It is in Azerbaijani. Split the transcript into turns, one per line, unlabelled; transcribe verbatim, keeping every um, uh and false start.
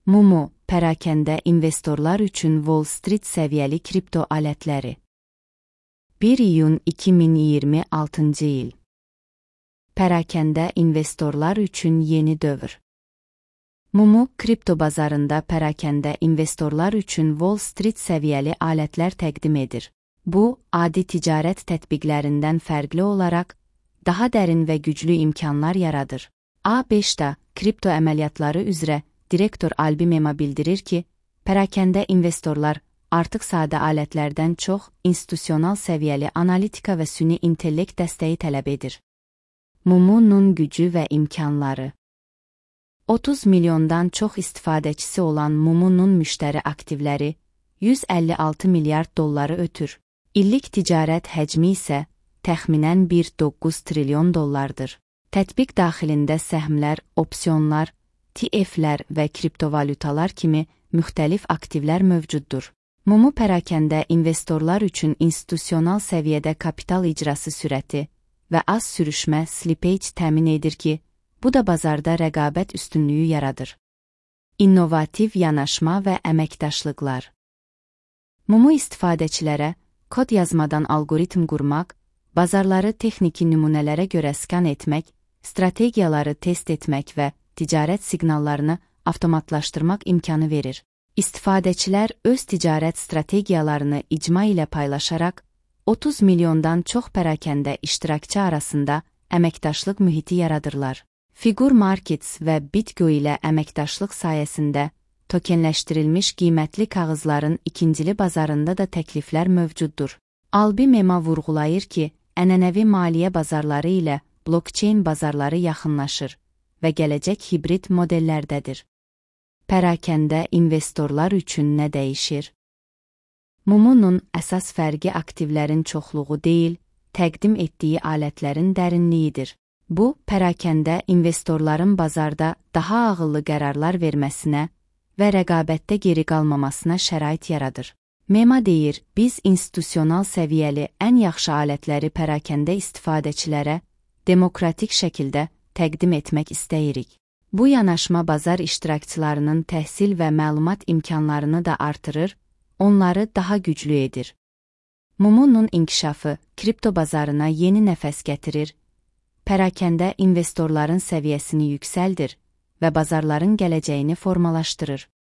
Mumu, pərakəndə investorlar üçün Wall Street səviyyəli kripto alətləri. bir iyun iki min iyirmi altıncı il. Pərakəndə investorlar üçün yeni dövr. Mumu, kripto bazarında pərakəndə investorlar üçün Wall Street səviyyəli alətlər təqdim edir. Bu, adi ticarət tətbiqlərindən fərqli olaraq, daha dərin və güclü imkanlar yaradır. A beşdə kripto əməliyyatları üzrə direktor Albi Mema bildirir ki, pərakəndə investorlar artıq sadə alətlərdən çox institusional səviyyəli analitika və süni intellekt dəstəyi tələb edir. Mumunun gücü və imkanları. otuz milyondan çox istifadəçisi olan Mumunun müştəri aktivləri yüz əlli altı milyard dolları ötür. İllik ticarət həcmi isə təxminən bir nöqtə doqquz trilyon dollardır. Tətbiq daxilində səhmlər, opsiyonlar, T F-lər və kriptovalutalar kimi müxtəlif aktivlər mövcuddur. Mumu pərakəndə investorlar üçün institusional səviyyədə kapital icrası sürəti və az sürüşmə slippage təmin edir ki, bu da bazarda rəqabət üstünlüyü yaradır. İnnovativ yanaşma və əməkdaşlıqlar. Mumu istifadəçilərə kod yazmadan algoritm qurmaq, bazarları texniki nümunələrə görə skan etmək, strategiyaları test etmək və ticarət siqnallarını avtomatlaşdırmaq imkanı verir. İstifadəçilər öz ticarət strategiyalarını icma ilə paylaşaraq, otuz milyondan çox pərakəndə iştirakçı arasında əməkdaşlıq mühiti yaradırlar. Figure Markets və Bitgo ilə əməkdaşlıq sayəsində tokenləşdirilmiş qiymətli kağızların ikincili bazarında da təkliflər mövcuddur. Albi Mema vurğulayır ki, ənənəvi maliyyə bazarları ilə blockchain bazarları yaxınlaşır və gələcək hibrid modellərdədir. Pərakəndə investorlar üçün nə dəyişir? Mumunun əsas fərqi aktivlərin çoxluğu deyil, təqdim etdiyi alətlərin dərinliyidir. Bu, pərakəndə investorların bazarda daha ağıllı qərarlar verməsinə və rəqabətdə geri qalmamasına şərait yaradır. Mema deyir, biz institusional səviyyəli ən yaxşı alətləri pərakəndə istifadəçilərə demokratik şəkildə təqdim etmək istəyirik. Bu yanaşma bazar iştirakçılarının təhsil və məlumat imkanlarını da artırır, onları daha güclü edir. Mumunun inkişafı kripto bazarına yeni nəfəs gətirir, pərakəndə investorların səviyyəsini yüksəldir və bazarların gələcəyini formalaşdırır.